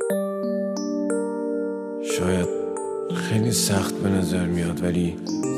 شاید خیلی سخت به نظر میاد ولی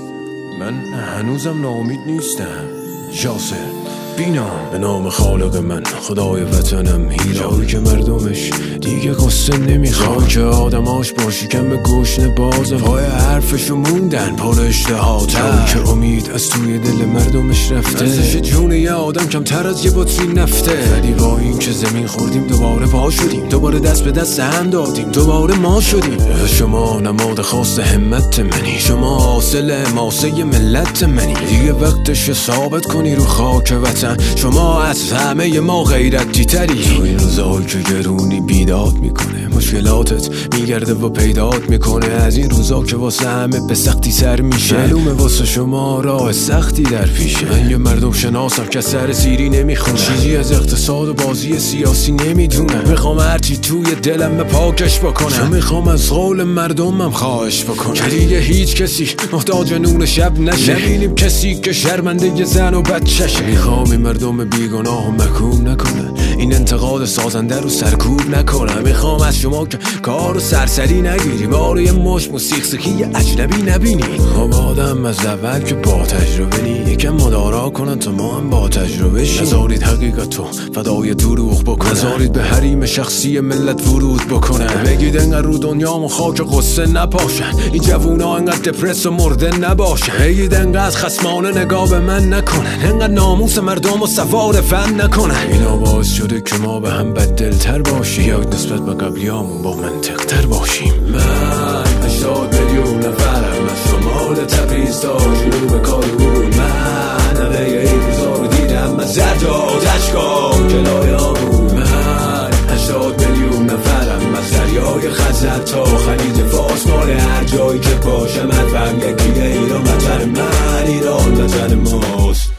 من هنوزم ناامید نیستم. یاسر بینام به نام خالق من، خدای وطنم جایی که مردمش دیگه قصه نمیخواد، جایی که آدماش باشی کم به گوشن بازم پای حرفشو موندن پر اشتهات، جایی که امید از توی دل مردمش رفته، ارزش جون یه آدم کمتر از یه بطری نفته. ولی با این که زمین خوردیم دوباره پا شدیم، دوباره دست به دست هم دادیم، دوباره ما شدیم. شما نماد خاص همت منی، شما حاصل ماسه ملت منی، دیگه وقتش ثابت کنی رو خاک وطن شما از همه ما غیرتی تری. تو این روزایی که گرونی بیداد میکنه، مشکلاتت میگرده و پیدات میکنه، از این روزا که واسه همه به سختی سر میشه، معلومه واسه شما راه سختی در پیشه. من یه مردم شناسم که سر سیری نمیخونه، چیزی از اقتصاد و بازی سیاسی نمیدونم، میخوام هرچی توی دلم پاکش بکنم، چون میخوام از قول مردمم خواهش بکنم که دیگه هیچ کسی محتاج نون شب نشه، نبینیم کسی که شرمنده ی زن و بچه‌شه. میخوام این مردم بیگناه و محکوم نکنن، این انتقاد سازنده رو سرکوب نکنم. میخوام از شما که کارو سرسری نگیری، باره یه مش موسیقی اجنبی نبینی. خب آدم از اول که با تجربه نی، یکم مدارا کنن تا ما هم با تجربه شیم. نذارید حقیقتو فدای دروغ بکنن، نذارید به حریم شخصی ملت ورود بکنن. بگید انقدر رو دنیامو خاک قصه نپاشن، این جوونا انقدر دپرس و مرده نباشن. بگید انقدر خصمانه نگاه به من نکنن، انقدر ناموس مردم و سوار فن نکنن. اینا باعث شده که ما به هم بددلتر باشیم، یا نسبت به قبلیامون با منطق تر باشیم. من 80 میلیون نفرم، از شمال تبریز تا جنوب کارون، من همه این روزا رو دیدم، از زرجاد اشکام جلای آمون. من 80 میلیون نفرم، از دریای خزر تا خلیج فارس، مال هر جایی که باشم حرفم یکیه. ایران وطن من، ایران وطن ماست.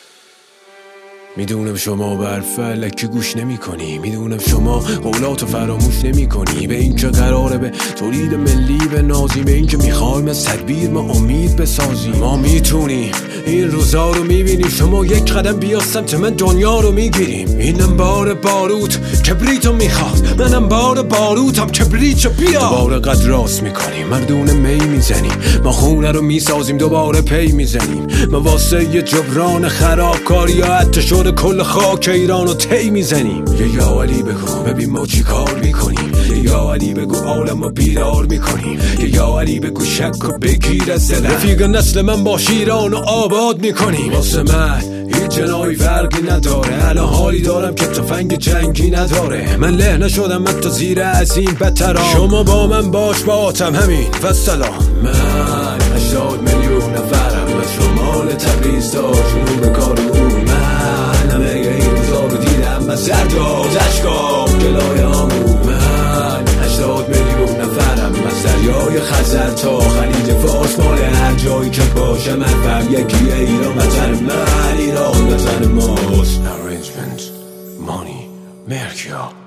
میدونم شما به حرف الکی گوش نمی کنی، میدونم شما قولاتو فراموش نمی کنی، به این که قراره به تولید ملی بنازیم، به این که میخوایم از تدبیر ما امید بسازیم. ما میتونیم این روزا رو میبینیم، شما یک قدم بیا سمت من دنیا رو میگیریم. اینم بار باروت کبریتو میخواد، منم بار باروتم کبریتو بیا. دوباره قد راست میکنیم، مردونه می میزنیم، ما خونه رو میسازیم، دوباره پی میزنیم. ما واسه یه جبران خرابکاری یا حتی کل خاک ایران رو تی میزنیم. یا علی بگو ببین ما چی کار میکنیم، یا علی بگو عالم رو بیدار میکنیم، یا علی بگو شک و بگیر از دلم، رفیق نسل من باش ایران رو آباد میکنیم. واسه من هیچ جنایی فرقی نداره، الان حالی دارم که تفنگ جنگی نداره. من له نشدم حتی زیر از این بدترام، شما با من باش با آتم همین و سلام. من 80 میلیون نفرم، از شمال تبریز تا جنوب کارون، همه این روزا رو دیدم، از زرجاد اشکام جلای آمون. من 80 میلیون نفرم، از دریای خزر تا خلیج فارس، مال هر جایی که باشم حرفم یکیه. ایران وطن من، ایران وطن ماست. Arrangement Money Merkia